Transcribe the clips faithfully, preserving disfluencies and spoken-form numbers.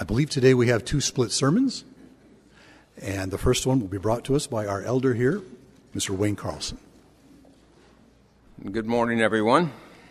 I believe today we have two split sermons, and the first one will be brought to us by our elder here, Mister Wayne Carlson. Good morning, everyone.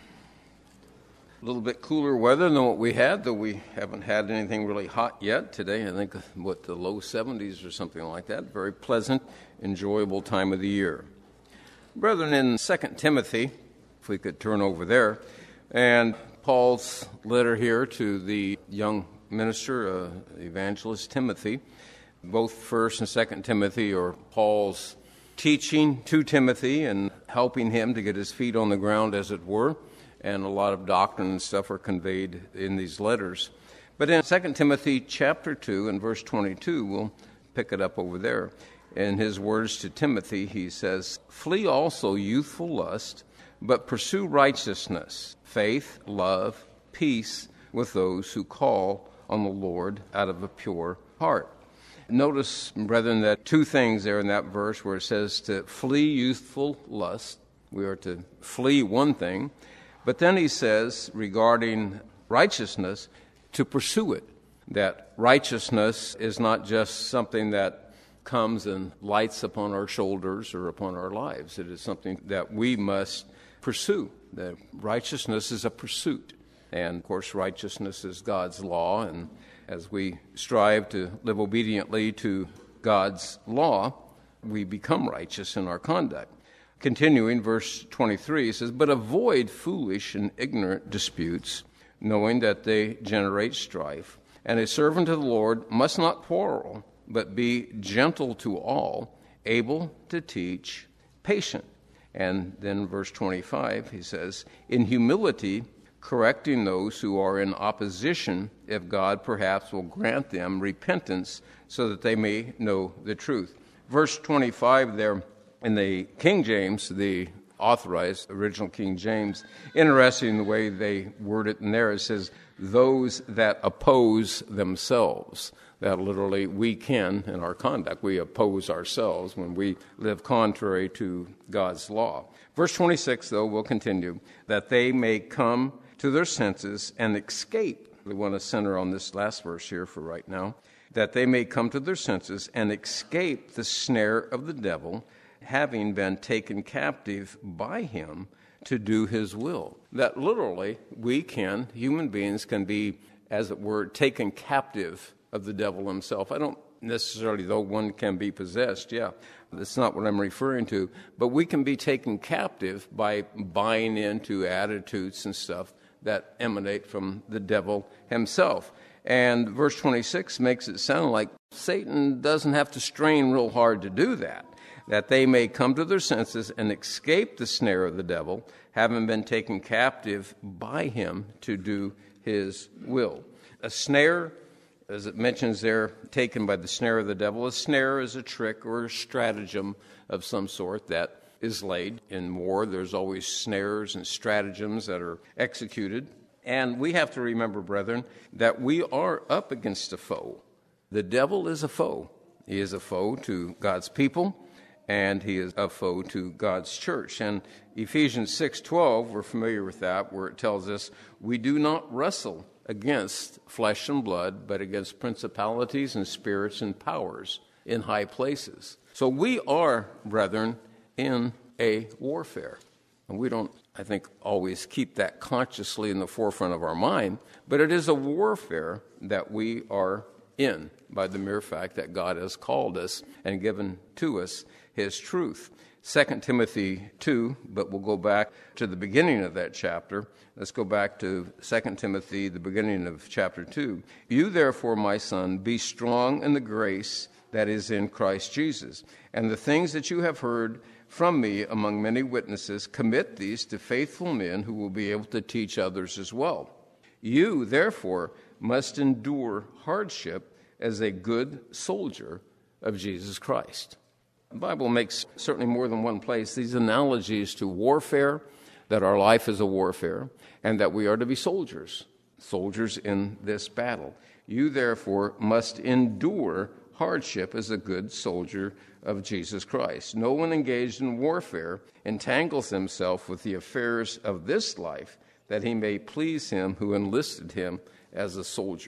A little bit cooler weather than what we had, though we haven't had anything really hot yet. Today, I think, what, the low seventies or something like that. Very pleasant, enjoyable time of the year. Brethren, in Second Timothy, if we could turn over there, and Paul's letter here to the young minister, uh, evangelist Timothy, both First and Second Timothy are Paul's teaching to Timothy and helping him to get his feet on the ground, as it were. And a lot of doctrine and stuff are conveyed in these letters. But in Second Timothy chapter two and verse twenty-two, we'll pick it up over there. In his words to Timothy, he says, "Flee also youthful lust, but pursue righteousness, faith, love, peace with those who call on the Lord out of a pure heart." Notice, brethren, that two things there in that verse where it says to flee youthful lust. We are to flee one thing. But then he says, regarding righteousness, to pursue it. That righteousness is not just something that comes and lights upon our shoulders or upon our lives. It is something that we must pursue. That righteousness is a pursuit. And, of course, righteousness is God's law. And as we strive to live obediently to God's law, we become righteous in our conduct. Continuing, verse twenty-three, it says, "But avoid foolish and ignorant disputes, knowing that they generate strife. And a servant of the Lord must not quarrel, but be gentle to all, able to teach, patient." And then verse twenty-five, he says, "In humility, correcting those who are in opposition, if God perhaps will grant them repentance, so that they may know the truth." Verse twenty-five there, in the King James, the authorized original King James, interesting the way they word it in there. It says, "those that oppose themselves." That literally, we can, in our conduct, we oppose ourselves when we live contrary to God's law. Verse twenty-six, though, will continue, "that they may come to their senses and escape." We want to center on this last verse here for right now. "That they may come to their senses and escape the snare of the devil, having been taken captive by him to do his will." That literally, we can, human beings can be, as it were, taken captive of the devil himself. I don't necessarily, though one can be possessed, yeah, that's not what I'm referring to, but we can be taken captive by buying into attitudes and stuff that emanate from the devil himself. And verse twenty-six makes it sound like Satan doesn't have to strain real hard to do that. "That they may come to their senses and escape the snare of the devil, having been taken captive by him to do his will." A snare, as it mentions there, taken by the snare of the devil. A snare is a trick or a stratagem of some sort that is laid. In war, there's always snares and stratagems that are executed. And we have to remember, brethren, that we are up against a foe. The devil is a foe. He is a foe to God's people, and he is a foe to God's church. And Ephesians six twelve, we're familiar with that, where it tells us, "We do not wrestle against flesh and blood, but against principalities and spirits and powers in high places." So we are, brethren, in a warfare. And we don't, I think, always keep that consciously in the forefront of our mind, but it is a warfare that we are in by the mere fact that God has called us and given to us his truth. Second Timothy two, but we'll go back to the beginning of that chapter. Let's go back to Second Timothy, the beginning of chapter two. "You therefore, my son, be strong in the grace that is in Christ Jesus. And the things that you have heard from me among many witnesses, commit these to faithful men who will be able to teach others as well. You, therefore, must endure hardship as a good soldier of Jesus Christ." The Bible makes certainly more than one place these analogies to warfare, that our life is a warfare, and that we are to be soldiers, soldiers in this battle. "You, therefore, must endure hardship as a good soldier of Jesus Christ. No one engaged in warfare entangles himself with the affairs of this life, that he may please him who enlisted him as a soldier."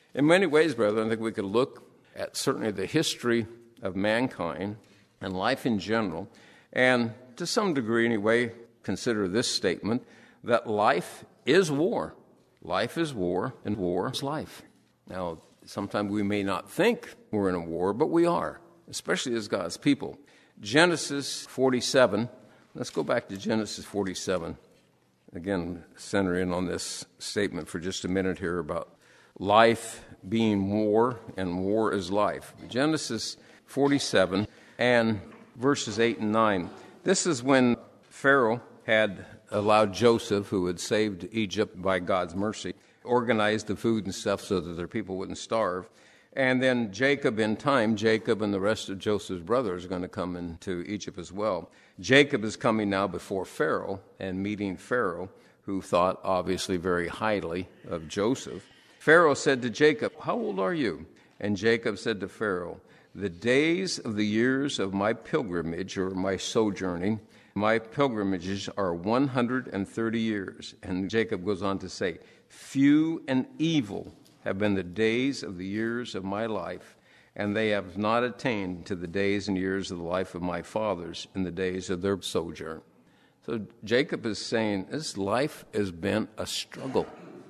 In many ways, brethren, I think we could look at certainly the history of mankind and life in general, and to some degree anyway, consider this statement, that life is war. Life is war, and war is life. Now, sometimes we may not think we're in a war, but we are, especially as God's people. Genesis forty-seven, let's go back to Genesis forty-seven. Again, center in on this statement for just a minute here about life being war, and war is life. Genesis forty-seven and verses eight and nine. This is when Pharaoh had allowed Joseph, who had saved Egypt by God's mercy, organized the food and stuff so that their people wouldn't starve. And then Jacob, in time, Jacob and the rest of Joseph's brothers are going to come into Egypt as well. Jacob is coming now before Pharaoh and meeting Pharaoh, who thought obviously very highly of Joseph. Pharaoh said to Jacob, "How old are you?" And Jacob said to Pharaoh, "The days of the years of my pilgrimage," or my sojourning, "my pilgrimages are one hundred thirty years." And Jacob goes on to say, "Few and evil have been the days of the years of my life, and they have not attained to the days and years of the life of my fathers in the days of their sojourn." So Jacob is saying this life has been a struggle.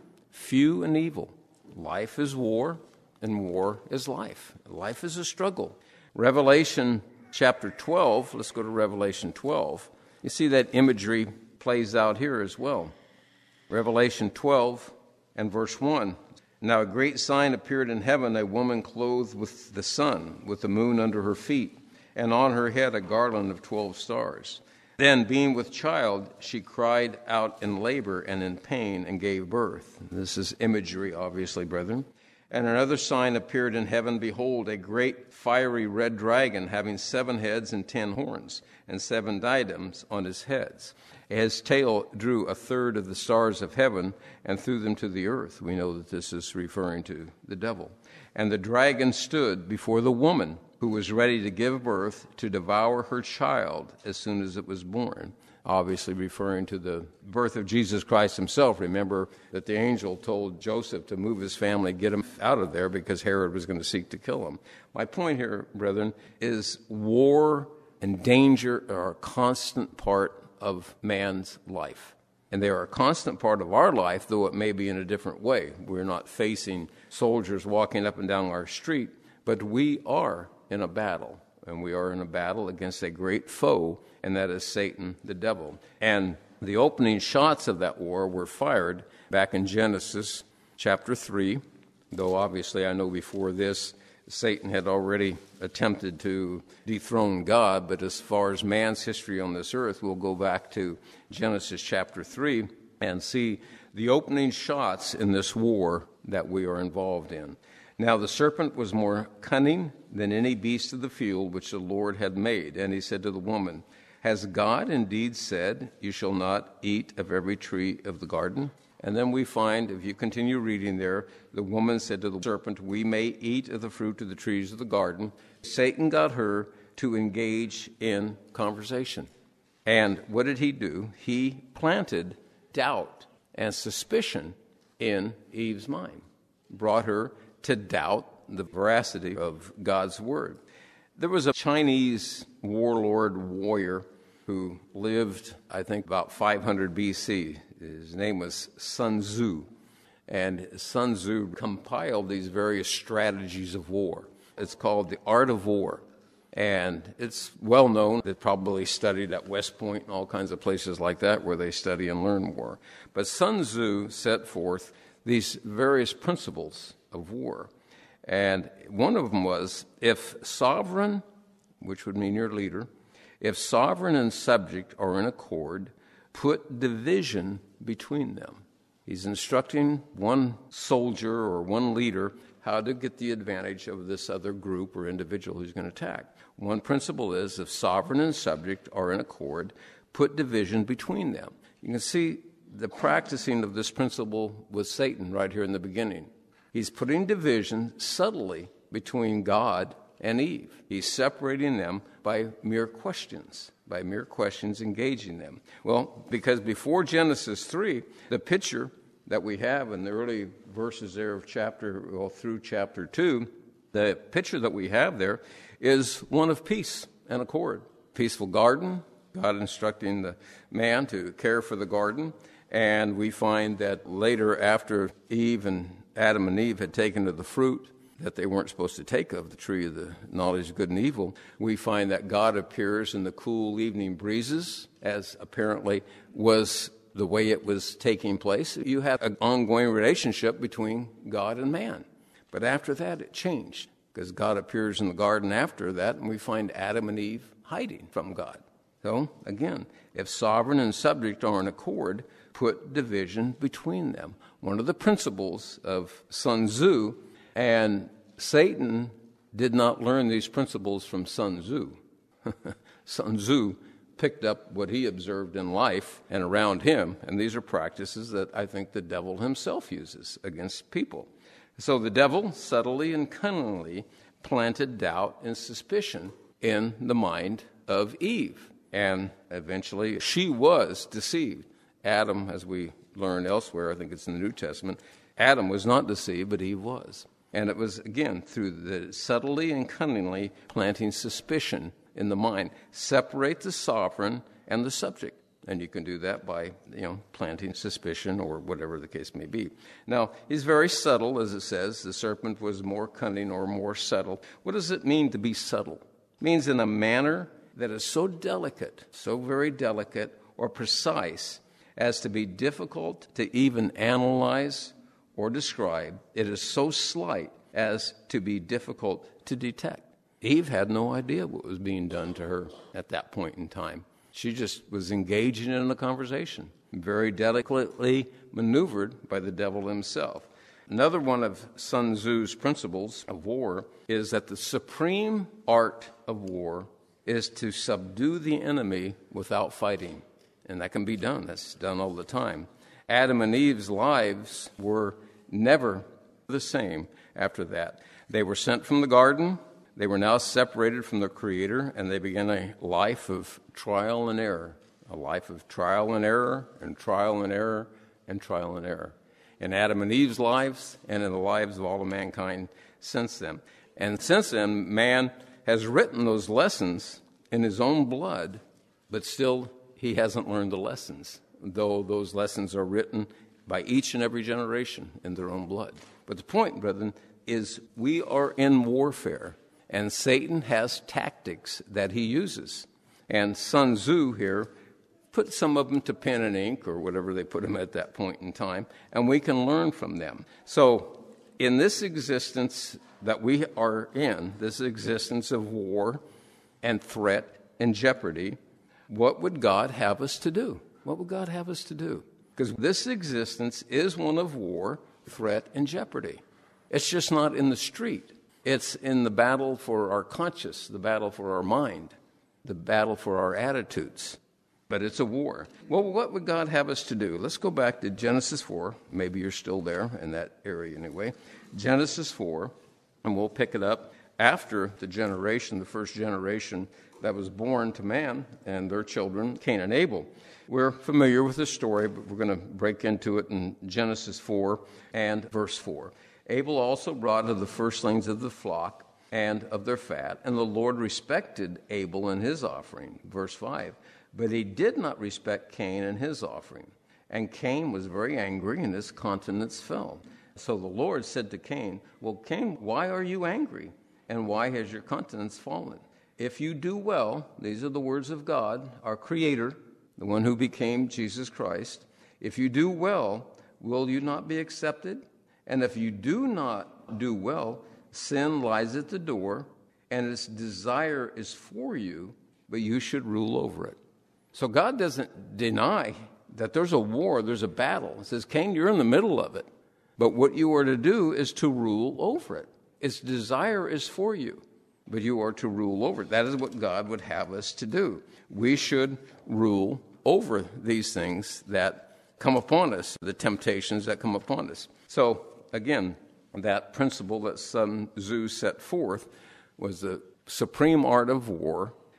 Few and evil. Life is war, and war is life. Life is a struggle. Revelation chapter twelve, let's go to Revelation twelve. You see that imagery plays out here as well. Revelation twelve and verse one. "Now a great sign appeared in heaven, a woman clothed with the sun, with the moon under her feet, and on her head a garland of twelve stars. Then, being with child, she cried out in labor and in pain and gave birth." This is imagery, obviously, brethren. "And another sign appeared in heaven. Behold, a great fiery red dragon, having seven heads and ten horns, and seven diadems on his heads. His tail drew a third of the stars of heaven and threw them to the earth." We know that this is referring to the devil. "And the dragon stood before the woman, who was ready to give birth, to devour her child as soon as it was born." Obviously referring to the birth of Jesus Christ himself. Remember that the angel told Joseph to move his family, get him out of there, because Herod was going to seek to kill him. My point here, brethren, is war and danger are a constant part of man's life. And they are a constant part of our life, though it may be in a different way. We're not facing soldiers walking up and down our street, but we are in a battle. And we are in a battle against a great foe, and that is Satan, the devil. And the opening shots of that war were fired back in Genesis chapter three, though obviously I know before this Satan had already attempted to dethrone God, but as far as man's history on this earth, we'll go back to Genesis chapter three and see the opening shots in this war that we are involved in. "Now the serpent was more cunning than any beast of the field which the Lord had made. And he said to the woman, Has God indeed said, You shall not eat of every tree of the garden? And then we find, if you continue reading there, the woman said to the serpent, We may eat of the fruit of the trees of the garden. Satan got her to engage in conversation. And what did he do? He planted doubt and suspicion in Eve's mind, brought her to doubt the veracity of God's word. There was a Chinese warlord warrior who lived, I think, about five hundred B C. His name was Sun Tzu. And Sun Tzu compiled these various strategies of war. It's called The Art of War. And it's well known. They probably studied at West Point and all kinds of places like that where they study and learn war. But Sun Tzu set forth these various principles of war. And one of them was, if sovereign, which would mean your leader, if sovereign and subject are in accord, put division between them. He's instructing one soldier or one leader how to get the advantage of this other group or individual who's going to attack. One principle is, if sovereign and subject are in accord, put division between them. You can see the practicing of this principle with Satan right here in the beginning. He's putting division subtly between God and Eve. He's separating them by mere questions, by mere questions engaging them. Well, because before Genesis three, the picture that we have in the early verses there of chapter, well, through chapter two, the picture that we have there is one of peace and accord. Peaceful garden, God instructing the man to care for the garden. And we find that later, after Eve and Adam and Eve had taken of the fruit that they weren't supposed to take of, the tree of the knowledge of good and evil, we find that God appears in the cool evening breezes, as apparently was the way it was taking place. You have an ongoing relationship between God and man. But after that, it changed, because God appears in the garden after that, and we find Adam and Eve hiding from God. So, again, if sovereign and subject are in accord, put division between them. One of the principles of Sun Tzu, and Satan did not learn these principles from Sun Tzu. Sun Tzu picked up what he observed in life and around him, and these are practices that I think the devil himself uses against people. So the devil subtly and cunningly planted doubt and suspicion in the mind of Eve, and eventually she was deceived. Adam, as we learn elsewhere, I think it's in the New Testament, Adam was not deceived, but Eve was. And it was, again, through the subtly and cunningly planting suspicion in the mind. Separate the sovereign and the subject. And you can do that by, you know, planting suspicion or whatever the case may be. Now, he's very subtle, as it says. The serpent was more cunning or more subtle. What does it mean to be subtle? It means in a manner that is so delicate, so very delicate or precise as to be difficult to even analyze or describe. It is so slight as to be difficult to detect. Eve had no idea what was being done to her at that point in time. She just was engaging in a conversation, very delicately maneuvered by the devil himself. Another one of Sun Tzu's principles of war is that the supreme art of war is to subdue the enemy without fighting. And that can be done. That's done all the time. Adam and Eve's lives were never the same after that. They were sent from the garden. They were now separated from their Creator, and they began a life of trial and error, a life of trial and error and trial and error and trial and error in Adam and Eve's lives and in the lives of all of mankind since then. And since then, man has written those lessons in his own blood, but still he hasn't learned the lessons, though those lessons are written by each and every generation in their own blood. But the point, brethren, is we are in warfare, and Satan has tactics that he uses. And Sun Tzu here put some of them to pen and ink, or whatever they put them at that point in time, and we can learn from them. So in this existence that we are in, this existence of war and threat and jeopardy, what would God have us to do? What would God have us to do? Because this existence is one of war, threat, and jeopardy. It's just not in the street. It's in the battle for our conscience, the battle for our mind, the battle for our attitudes. But it's a war. Well, what would God have us to do? Let's go back to Genesis four. Maybe you're still there in that area anyway. Genesis four, and we'll pick it up after the generation, the first generation that was born to man and their children, Cain and Abel. We're familiar with this story, but we're going to break into it in Genesis four and verse four. Abel also brought of the firstlings of the flock and of their fat, and the Lord respected Abel and his offering. Verse five. But he did not respect Cain and his offering. And Cain was very angry, and his countenance fell. So the Lord said to Cain, well, Cain, why are you angry? And why has your countenance fallen? If you do well, these are the words of God, our Creator, the one who became Jesus Christ. If you do well, will you not be accepted? And if you do not do well, sin lies at the door, and its desire is for you, but you should rule over it. So God doesn't deny that there's a war, there's a battle. He says, Cain, you're in the middle of it. But what you are to do is to rule over it. Its desire is for you, but you are to rule over it. That is what God would have us to do. We should rule over these things that come upon us, the temptations that come upon us. So, again, that principle that Sun Tzu set forth was the supreme art of war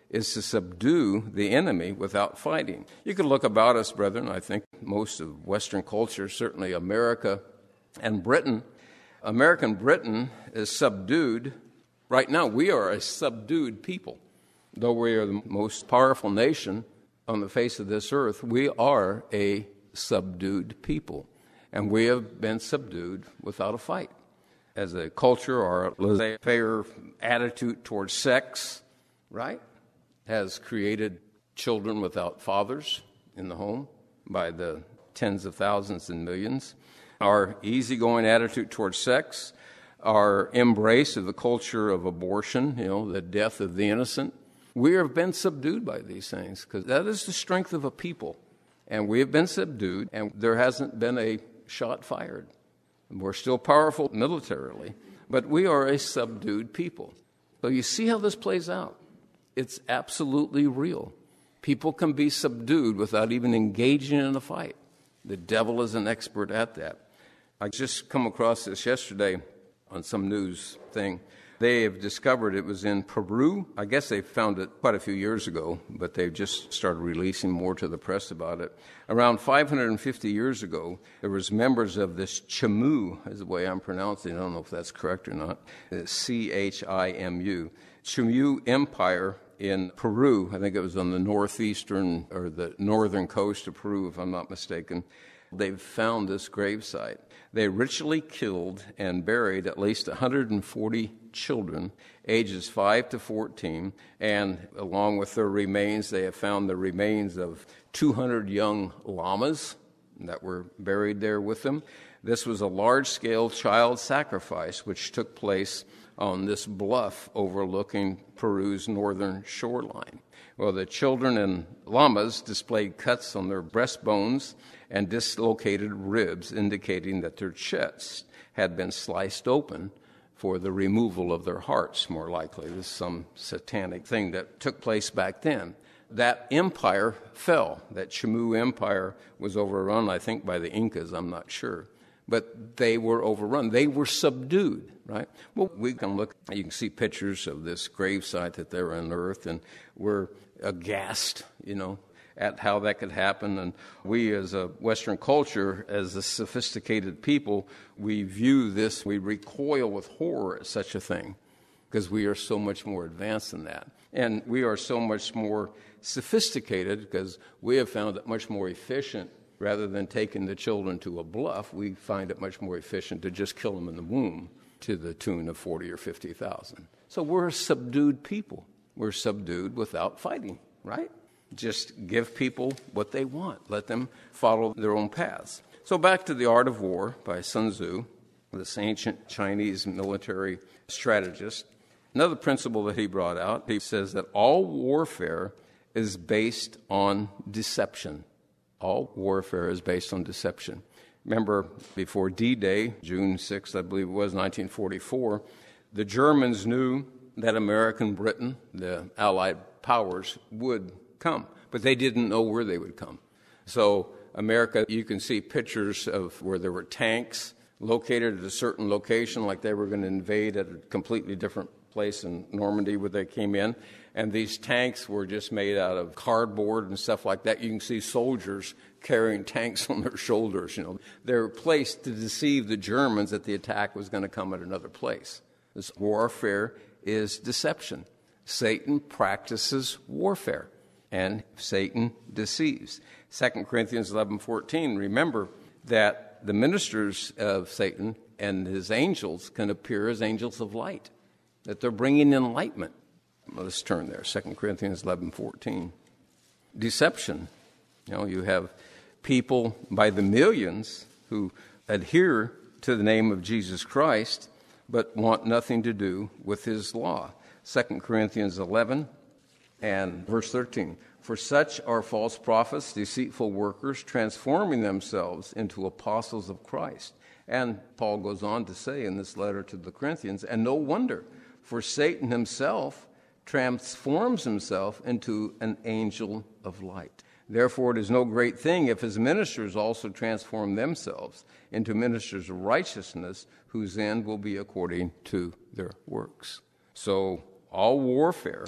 is to subdue the enemy without fighting. You can look about us, brethren. I think most of Western culture, certainly America and Britain, American Britain is subdued. Right now, we are a subdued people. Though we are the most powerful nation on the face of this earth, we are a subdued people. And we have been subdued without a fight. As a culture, our laissez-faire attitude towards sex, right, has created children without fathers in the home by the tens of thousands and millions. Our easygoing attitude towards sex, our embrace of the culture of abortion, you know, the death of the innocent. We have been subdued by these things because that is the strength of a people. And we have been subdued, and there hasn't been a shot fired. We're still powerful militarily, but we are a subdued people. So you see how this plays out. It's absolutely real. People can be subdued without even engaging in a fight. The devil is an expert at that. I just come across this yesterday on some news thing. They have discovered it was in Peru. I guess they found it quite a few years ago, but they've just started releasing more to the press about it. Around five hundred fifty years ago, there was members of this Chimu, is the way I'm pronouncing it. I don't know if that's correct or not. It's C H I M U. Chimu Empire in Peru. I think it was on the northeastern or the northern coast of Peru, if I'm not mistaken. They've found this gravesite. They ritually killed and buried at least one hundred forty children, ages five to fourteen, and along with their remains, they have found the remains of two hundred young llamas that were buried there with them. This was a large-scale child sacrifice which took place on this bluff overlooking Peru's northern shoreline. Well, the children and llamas displayed cuts on their breastbones and dislocated ribs, indicating that their chests had been sliced open for the removal of their hearts, more likely. This is some satanic thing that took place back then. That empire fell. That Chimu Empire was overrun, I think, by the Incas, I'm not sure. But they were overrun. They were subdued, right? Well, we can look, you can see pictures of this gravesite that they were unearthed, and we're aghast, you know, at how that could happen. And we as a Western culture, as a sophisticated people, we view this, we recoil with horror at such a thing because we are so much more advanced than that. And we are so much more sophisticated because we have found it much more efficient. Rather than taking the children to a bluff, we find it much more efficient to just kill them in the womb to the tune of forty or fifty thousand. So we're a subdued people. We're subdued without fighting, right? Just give people what they want. Let them follow their own paths. So back to The Art of War by Sun Tzu, this ancient Chinese military strategist. Another principle that he brought out, he says that all warfare is based on deception. All warfare is based on deception. Remember, before D-Day, June sixth, I believe it was, nineteen forty-four, the Germans knew that American Britain, the Allied powers, would come, but they didn't know where they would come. So America, you can see pictures of where there were tanks located at a certain location, like they were going to invade at a completely different place in Normandy where they came in. And these tanks were just made out of cardboard and stuff like that. You can see soldiers carrying tanks on their shoulders. You know, they were placed to deceive the Germans that the attack was going to come at another place. This warfare is deception. Satan practices warfare, and Satan deceives. Second Corinthians eleven fourteen, remember that the ministers of Satan and his angels can appear as angels of light, that they're bringing enlightenment. Let's turn there, Second Corinthians eleven fourteen. Deception. You know, you have people by the millions who adhere to the name of Jesus Christ but want nothing to do with his law. Second Corinthians eleven and verse thirteen. For such are false prophets, deceitful workers, transforming themselves into apostles of Christ. And Paul goes on to say in this letter to the Corinthians, and no wonder, for Satan himself transforms himself into an angel of light. Therefore, it is no great thing if his ministers also transform themselves into ministers of righteousness, whose end will be according to their works. So all warfare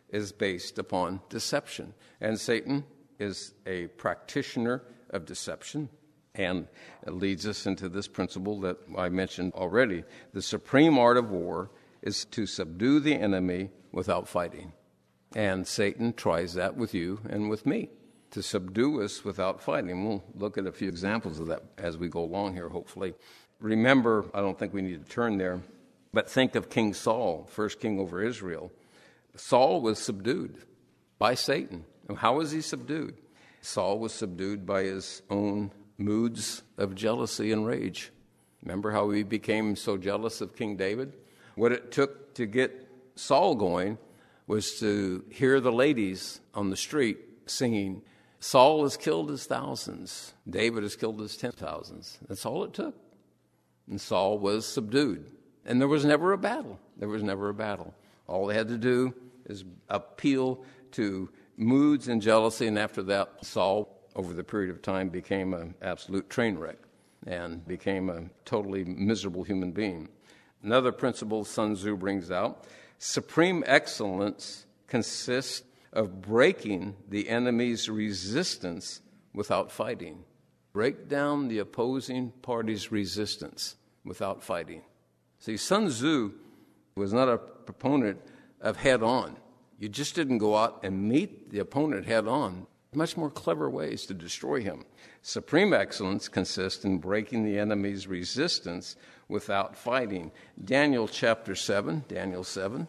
is based upon deception. And Satan is a practitioner of deception. And it leads us into this principle that I mentioned already. The supreme art of war is to subdue the enemy without fighting. And Satan tries that with you and with me, to subdue us without fighting. We'll look at a few examples of that as we go along here, hopefully. Remember, I don't think we need to turn there, but think of King Saul, first king over Israel. Saul was subdued by Satan. How was he subdued? Saul was subdued by his own moods of jealousy and rage. Remember how he became so jealous of King David? What it took to get Saul going was to hear the ladies on the street singing, Saul has killed his thousands, David has killed his ten thousands. That's all it took. And Saul was subdued. And there was never a battle. There was never a battle. All they had to do is appeal to moods and jealousy, and after that, Saul, over the period of time, became an absolute train wreck and became a totally miserable human being. Another principle Sun Tzu brings out, supreme excellence consists of breaking the enemy's resistance without fighting. Break down the opposing party's resistance without fighting. See, Sun Tzu was not a proponent of head-on. You just didn't go out and meet the opponent head-on. Much more clever ways to destroy him. Supreme excellence consists in breaking the enemy's resistance without fighting. Daniel chapter seven, Daniel seven.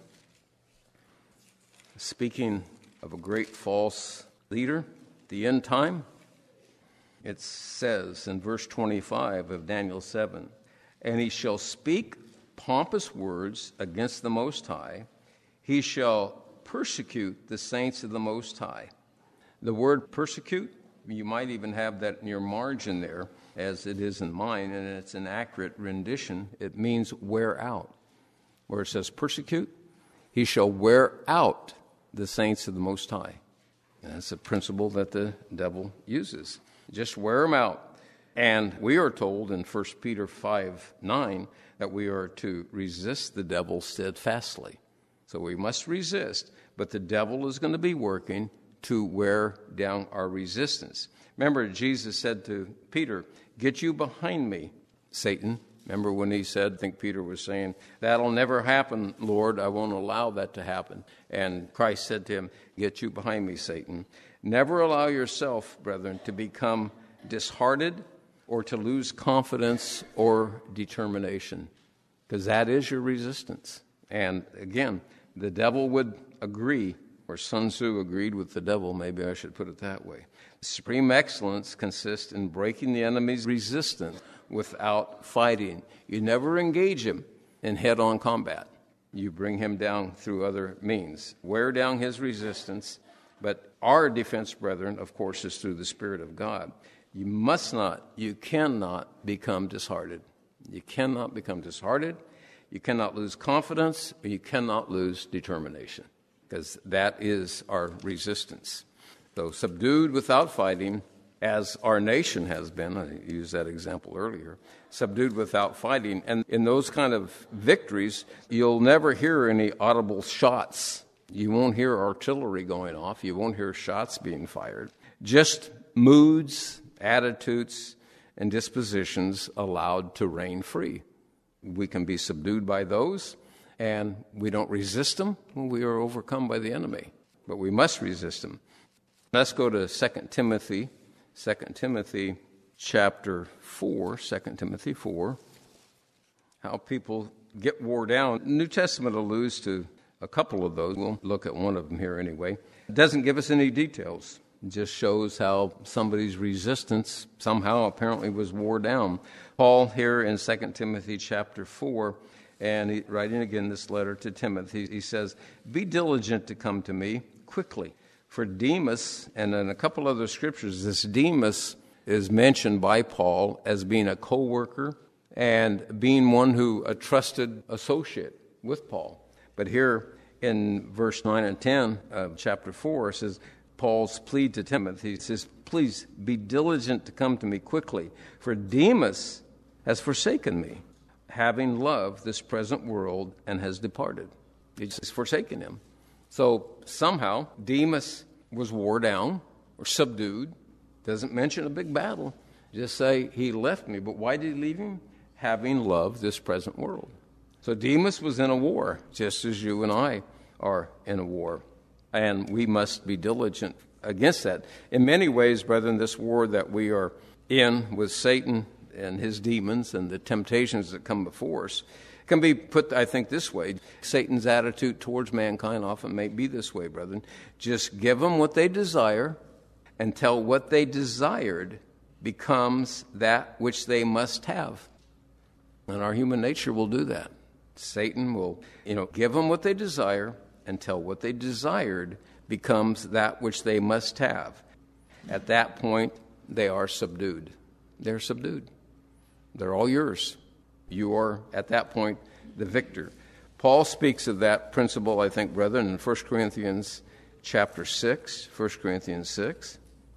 Speaking of a great false leader, the end time, it says in verse twenty-five of Daniel seven, and he shall speak pompous words against the Most High. He shall persecute the saints of the Most High. The word persecute, you might even have that in your margin there, as it is in mine, and it's an accurate rendition. It means wear out. Where it says persecute, he shall wear out the saints of the Most High. And that's a principle that the devil uses. Just wear them out. And we are told in First Peter five nine that we are to resist the devil steadfastly. So we must resist, but the devil is going to be working to wear down our resistance. Remember, Jesus said to Peter, get you behind me, Satan. Remember when he said, I think Peter was saying, that'll never happen, Lord. I won't allow that to happen. And Christ said to him, get you behind me, Satan. Never allow yourself, brethren, to become disheartened or to lose confidence or determination, because that is your resistance. And again, the devil would agree, or Sun Tzu agreed with the devil, maybe I should put it that way. Supreme excellence consists in breaking the enemy's resistance without fighting. You never engage him in head-on combat. You bring him down through other means. Wear down his resistance, but our defense, brethren, of course, is through the Spirit of God. You must not, you cannot become disheartened. You cannot become disheartened. You cannot lose confidence, or you cannot lose determination, because that is our resistance. So subdued without fighting, as our nation has been, I used that example earlier, subdued without fighting. And in those kind of victories, you'll never hear any audible shots. You won't hear artillery going off. You won't hear shots being fired. Just moods, attitudes, and dispositions allowed to reign free. We can be subdued by those, and we don't resist them when we are overcome by the enemy. But we must resist them. Let's go to Second Timothy, Second Timothy chapter four, Second Timothy four, how people get wore down. The New Testament alludes to a couple of those. We'll look at one of them here anyway. It doesn't give us any details. It just shows how somebody's resistance somehow apparently was wore down. Paul here in Second Timothy chapter four, and he, writing again this letter to Timothy, he says, be diligent to come to me quickly. For Demas, and in a couple other scriptures, this Demas is mentioned by Paul as being a co-worker and being one who, a trusted associate with Paul. But here in verse nine and ten of chapter four, it says, Paul's plea to Timothy, he says, please be diligent to come to me quickly, for Demas has forsaken me, having loved this present world, and has departed. He's forsaken him. So somehow Demas was wore down or subdued. Doesn't mention a big battle. Just say he left me. But why did he leave him? Having loved this present world. So Demas was in a war, just as you and I are in a war. And we must be diligent against that. In many ways, brethren, this war that we are in with Satan and his demons and the temptations that come before us can be put, I think, this way. Satan's attitude towards mankind often may be this way, brethren. Just give them what they desire until what they desired becomes that which they must have. And our human nature will do that. Satan will, you know, give them what they desire until what they desired becomes that which they must have. At that point, they are subdued. They're subdued. They're all yours. You are, at that point, the victor. Paul speaks of that principle, I think, brethren, in First Corinthians chapter six, First Corinthians six.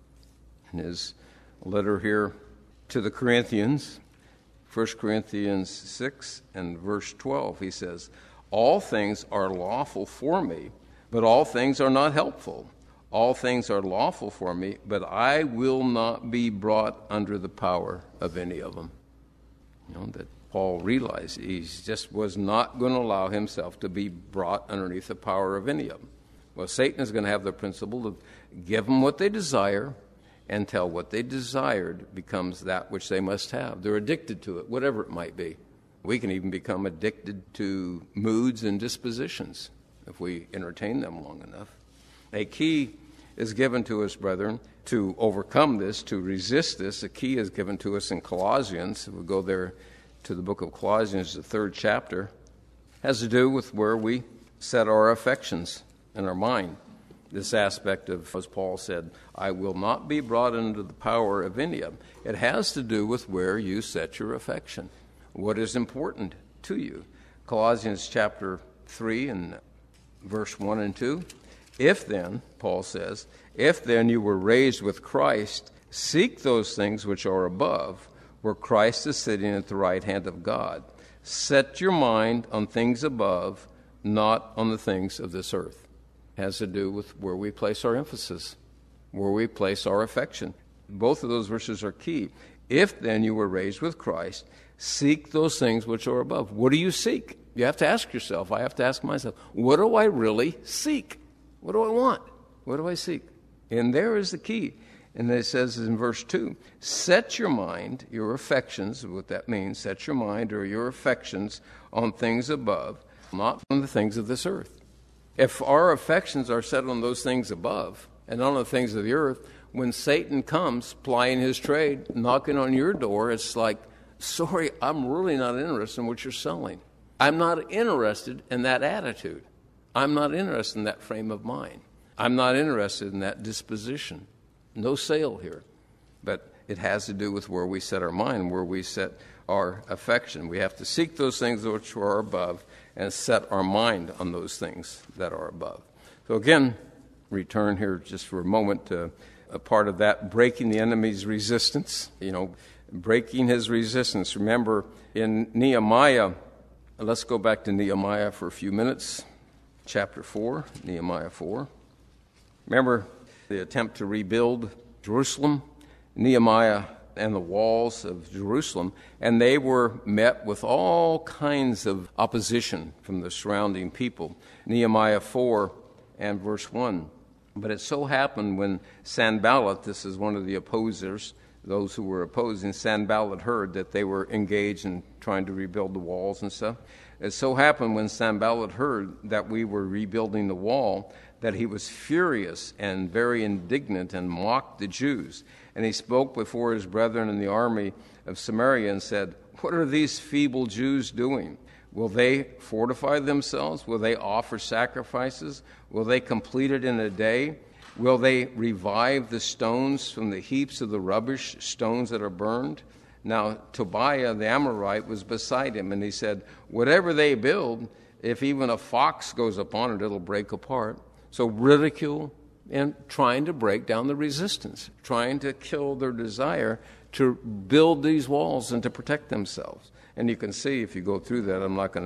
In his letter here to the Corinthians, First Corinthians six and verse twelve, he says, all things are lawful for me, but all things are not helpful. All things are lawful for me, but I will not be brought under the power of any of them. You know, that Paul realized he just was not going to allow himself to be brought underneath the power of any of them. Well, Satan is going to have the principle of give them what they desire until what they desired becomes that which they must have. They're addicted to it, whatever it might be. We can even become addicted to moods and dispositions if we entertain them long enough. A key is given to us, brethren, to overcome this, to resist this. A key is given to us in Colossians. We'll go there to the book of Colossians, the third chapter. It has to do with where we set our affections and our mind. This aspect of, as Paul said, I will not be brought into the power of any of them. It has to do with where you set your affection. What is important to you? Colossians chapter three and verse one and two. If then, Paul says, if then you were raised with Christ, seek those things which are above, where Christ is sitting at the right hand of God. Set your mind on things above, not on the things of this earth. It has to do with where we place our emphasis, where we place our affection. Both of those verses are key. If then you were raised with Christ, seek those things which are above. What do you seek? You have to ask yourself. I have to ask myself, what do I really seek? What do I want? What do I seek? And there is the key. And it says in verse two, set your mind, your affections, what that means, set your mind or your affections on things above, not on the things of this earth. If our affections are set on those things above and on the things of the earth, when Satan comes plying his trade, knocking on your door, it's like, sorry, I'm really not interested in what you're selling. I'm not interested in that attitude. I'm not interested in that frame of mind. I'm not interested in that disposition. No sale here. But it has to do with where we set our mind, where we set our affection. We have to seek those things which are above and set our mind on those things that are above. So again, return here just for a moment to a part of that, breaking the enemy's resistance. You know, breaking his resistance. Remember in Nehemiah, let's go back to Nehemiah for a few minutes. Chapter four, Nehemiah four. Remember the attempt to rebuild Jerusalem, Nehemiah and the walls of Jerusalem, and they were met with all kinds of opposition from the surrounding people. Nehemiah four and verse one. But it so happened when Sanballat, this is one of the opposers, those who were opposing, Sanballat heard that they were engaged in trying to rebuild the walls and stuff. It so happened when Sanballat heard that we were rebuilding the wall that he was furious and very indignant and mocked the Jews. And he spoke before his brethren in the army of Samaria and said, what are these feeble Jews doing? Will they fortify themselves? Will they offer sacrifices? Will they complete it in a day? Will they revive the stones from the heaps of the rubbish, stones that are burned? Now, Tobiah the Amorite was beside him, and he said, whatever they build, if even a fox goes upon it, it'll break apart. So ridicule and trying to break down the resistance, trying to kill their desire to build these walls and to protect themselves. And you can see, if you go through that, I'm not going to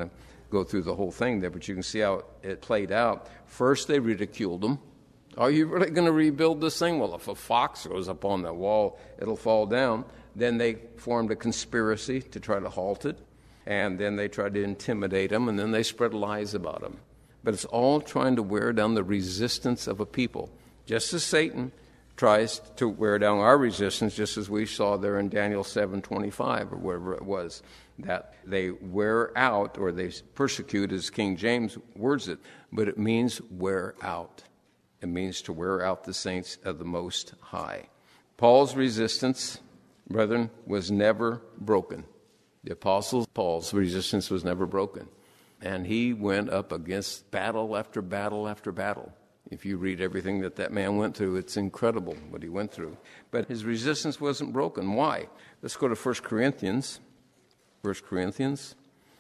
go through the whole thing there, but you can see how it played out. First, they ridiculed him. Are you really going to rebuild this thing? Well, if a fox goes up on the wall, it'll fall down. Then they formed a conspiracy to try to halt it. And then they tried to intimidate him, and then they spread lies about him. But it's all trying to wear down the resistance of a people. Just as Satan tries to wear down our resistance, just as we saw there in Daniel seven twenty-five or whatever it was, that they wear out or they persecute, as King James words it, but it means wear out. It means to wear out the saints of the Most High. Paul's resistance, brethren, was never broken. The Apostle Paul's resistance was never broken. And he went up against battle after battle after battle. If you read everything that that man went through, it's incredible what he went through. But his resistance wasn't broken. Why? Let's go to First Corinthians. First Corinthians.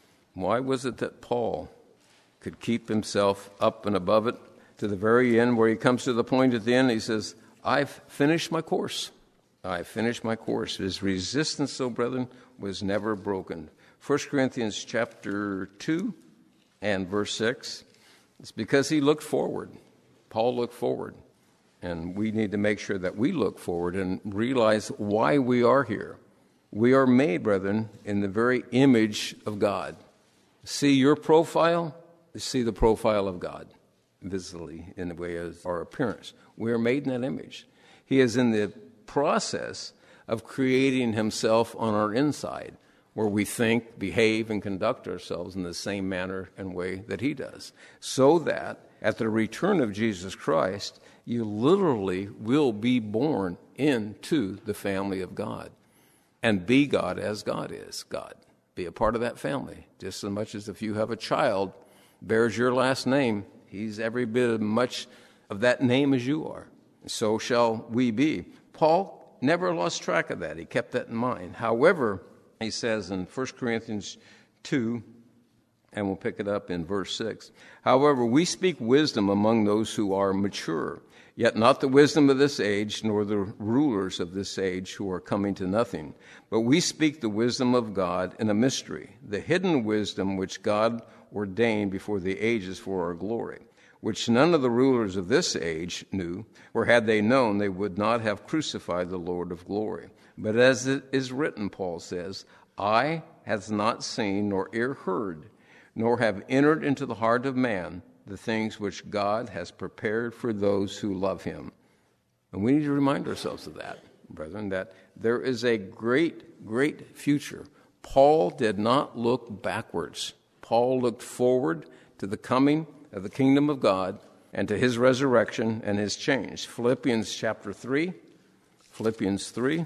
Why was it that Paul could keep himself up and above it to the very end, where he comes to the point at the end, he says, I've finished my course. I've finished my course. His resistance, though, brethren, was never broken. First Corinthians chapter two and verse six. It's because he looked forward. Paul looked forward, and we need to make sure that we look forward and realize why we are here. We are made, brethren, in the very image of God. See your profile, see the profile of God, visibly in the way of our appearance. We are made in that image. He is in the process of creating himself on our inside, where we think, behave, and conduct ourselves in the same manner and way that he does, so that at the return of Jesus Christ, you literally will be born into the family of God and be God as God is God. Be a part of that family, just as much as if you have a child bears your last name, he's every bit as much of that name as you are. So shall we be. Paul never lost track of that. He kept that in mind. However, he says in First Corinthians two, and we'll pick it up in verse six. However, we speak wisdom among those who are mature, yet not the wisdom of this age, nor the rulers of this age who are coming to nothing. But we speak the wisdom of God in a mystery, the hidden wisdom which God ordained before the ages for our glory, which none of the rulers of this age knew, for had they known, they would not have crucified the Lord of glory. But as it is written, Paul says, eye has not seen, nor ear heard, nor have entered into the heart of man the things which God has prepared for those who love him. And we need to remind ourselves of that, brethren, that there is a great, great future. Paul did not look backwards. Paul looked forward to the coming of the kingdom of God and to his resurrection and his change. Philippians chapter three. Philippians three.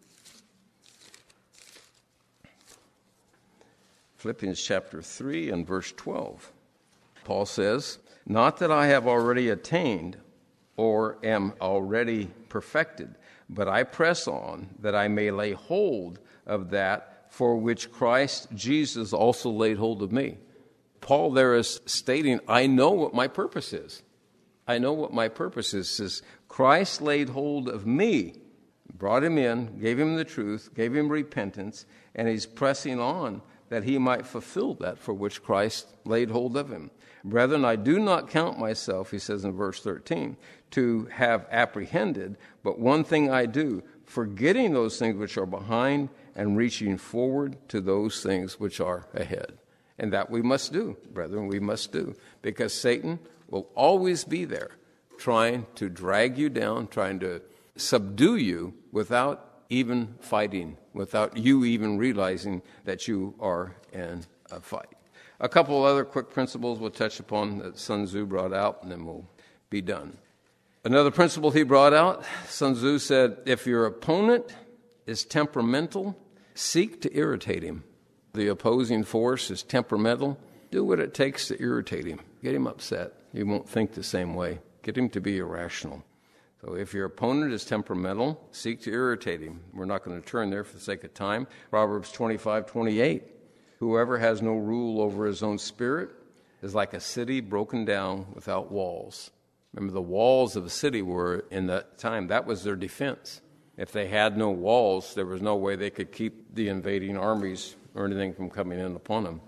Philippians chapter three and verse twelve. Paul says, not that I have already attained or am already perfected, but I press on that I may lay hold of that for which Christ Jesus also laid hold of me. Paul there is stating, I know what my purpose is. I know what my purpose is. Says, Christ laid hold of me, brought him in, gave him the truth, gave him repentance, and he's pressing on that he might fulfill that for which Christ laid hold of him. Brethren, I do not count myself, he says in verse thirteen, to have apprehended, but one thing I do, forgetting those things which are behind and reaching forward to those things which are ahead. And that we must do, brethren, we must do, because Satan will always be there trying to drag you down, trying to subdue you without even fighting, without you even realizing that you are in a fight. A couple of other quick principles we'll touch upon that Sun Tzu brought out, and then we'll be done. Another principle he brought out, Sun Tzu said, if your opponent is temperamental, seek to irritate him. The opposing force is temperamental. Do what it takes to irritate him. Get him upset. He won't think the same way. Get him to be irrational. So if your opponent is temperamental, seek to irritate him. We're not going to turn there for the sake of time. Proverbs twenty-five twenty-eight. Whoever has no rule over his own spirit is like a city broken down without walls. Remember, the walls of a city were, in that time, that was their defense. If they had no walls, there was no way they could keep the invading armies or anything from coming in upon them.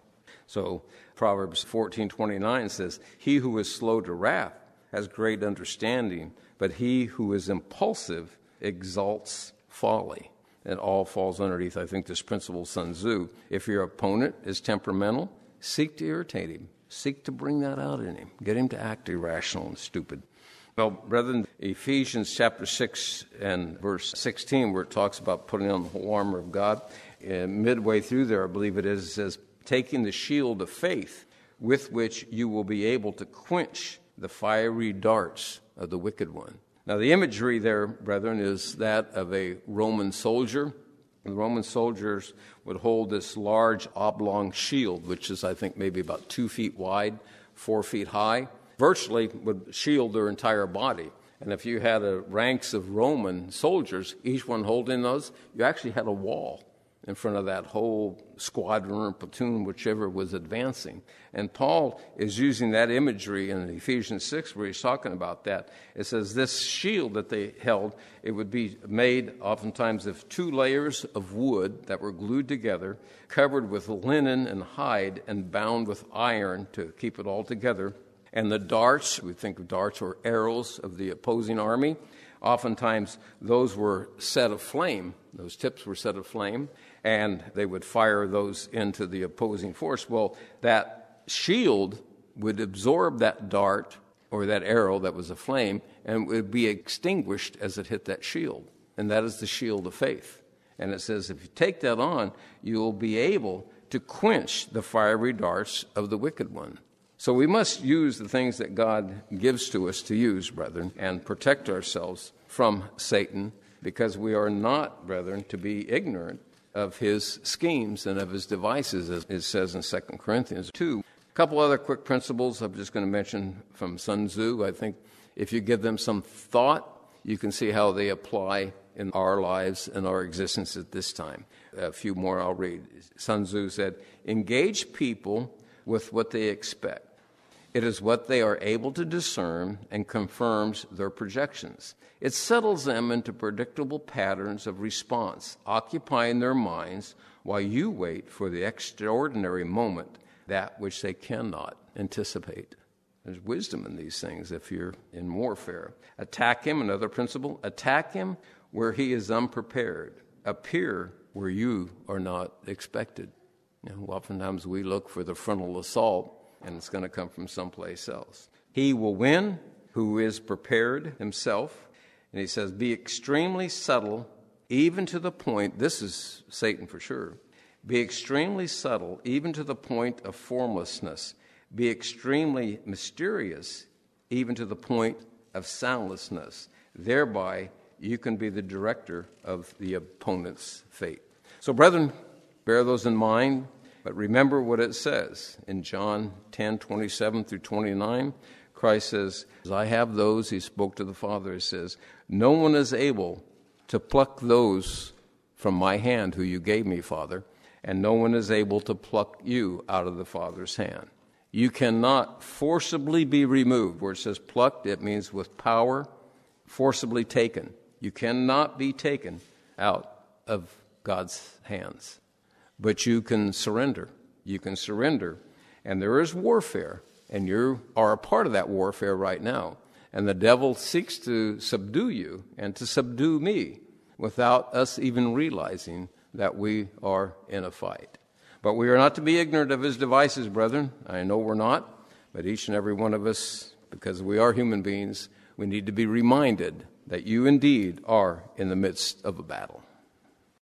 So Proverbs fourteen twenty-nine says, he who is slow to wrath has great understanding, but he who is impulsive exalts folly. It all falls underneath, I think, this principle of Sun Tzu. If your opponent is temperamental, seek to irritate him. Seek to bring that out in him. Get him to act irrational and stupid. Well, brethren, Ephesians chapter six and verse sixteen, where it talks about putting on the whole armor of God, uh, midway through there, I believe it is, it says, taking the shield of faith with which you will be able to quench the fiery darts of the wicked one. Now, the imagery there, brethren, is that of a Roman soldier. The Roman soldiers would hold this large oblong shield, which is, I think, maybe about two feet wide, four feet high, virtually would shield their entire body. And if you had a ranks of Roman soldiers, each one holding those, you actually had a wall in front of that whole squadron or platoon, whichever was advancing. And Paul is using that imagery in Ephesians six, where he's talking about that. It says this shield that they held, it would be made oftentimes of two layers of wood that were glued together, covered with linen and hide, and bound with iron to keep it all together. And the darts, we think of darts or arrows of the opposing army, oftentimes those were set aflame. Those tips were set aflame, and they would fire those into the opposing force. Well, that shield would absorb that dart or that arrow that was aflame and would be extinguished as it hit that shield. And that is the shield of faith. And it says if you take that on, you will be able to quench the fiery darts of the wicked one. So we must use the things that God gives to us to use, brethren, and protect ourselves from Satan, because we are not, brethren, to be ignorant of his schemes and of his devices, as it says in Second Corinthians two. A couple other quick principles I'm just going to mention from Sun Tzu. I think if you give them some thought, you can see how they apply in our lives and our existence at this time. A few more I'll read. Sun Tzu said, engage people with what they expect. It is what they are able to discern and confirms their projections. It settles them into predictable patterns of response, occupying their minds while you wait for the extraordinary moment, that which they cannot anticipate. There's wisdom in these things if you're in warfare. Attack him, another principle. Attack him where he is unprepared. Appear where you are not expected. You know, oftentimes we look for the frontal assault, and it's going to come from someplace else. He will win who is prepared himself. And he says, be extremely subtle, even to the point, this is Satan for sure, be extremely subtle, even to the point of formlessness. Be extremely mysterious, even to the point of soundlessness. Thereby, you can be the director of the opponent's fate. So, brethren, bear those in mind. But remember what it says in John ten, twenty-seven through twenty-nine. Christ says, as I have those, he spoke to the Father, he says, no one is able to pluck those from my hand who you gave me, Father, and no one is able to pluck you out of the Father's hand. You cannot forcibly be removed. Where it says plucked, it means with power, forcibly taken. You cannot be taken out of God's hands. But you can surrender. You can surrender. And there is warfare. And you are a part of that warfare right now. And the devil seeks to subdue you and to subdue me without us even realizing that we are in a fight. But we are not to be ignorant of his devices, brethren. I know we're not. But each and every one of us, because we are human beings, we need to be reminded that you indeed are in the midst of a battle.